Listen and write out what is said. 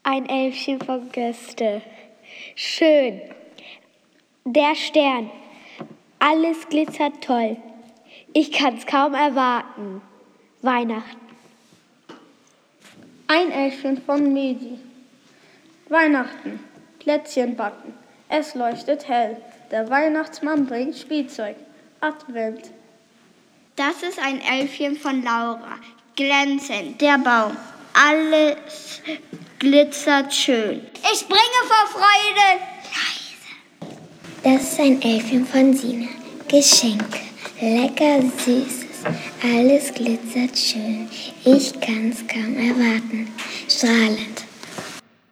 Ein Elfchen von Göste. Schön. Der Stern. Alles glitzert toll. Ich kann's kaum erwarten. Weihnachten. Ein Elfchen von Medi. Weihnachten. Plätzchen backen. Es leuchtet hell. Der Weihnachtsmann bringt Spielzeug. Advent. Das ist ein Elfchen von Laura. Glänzend, der Baum. Alles glitzert schön. Ich springe vor Freude. Leise. Das ist ein Elfchen von Sina. Geschenke. Lecker Süßes. Alles glitzert schön. Ich kann's kaum erwarten. Strahlend.